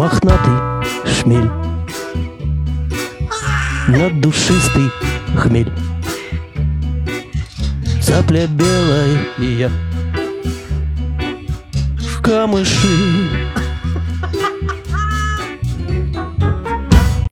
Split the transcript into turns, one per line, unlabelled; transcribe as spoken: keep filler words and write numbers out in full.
мохнатый шмель, надушистый хмель, цапля белая, и я в камыши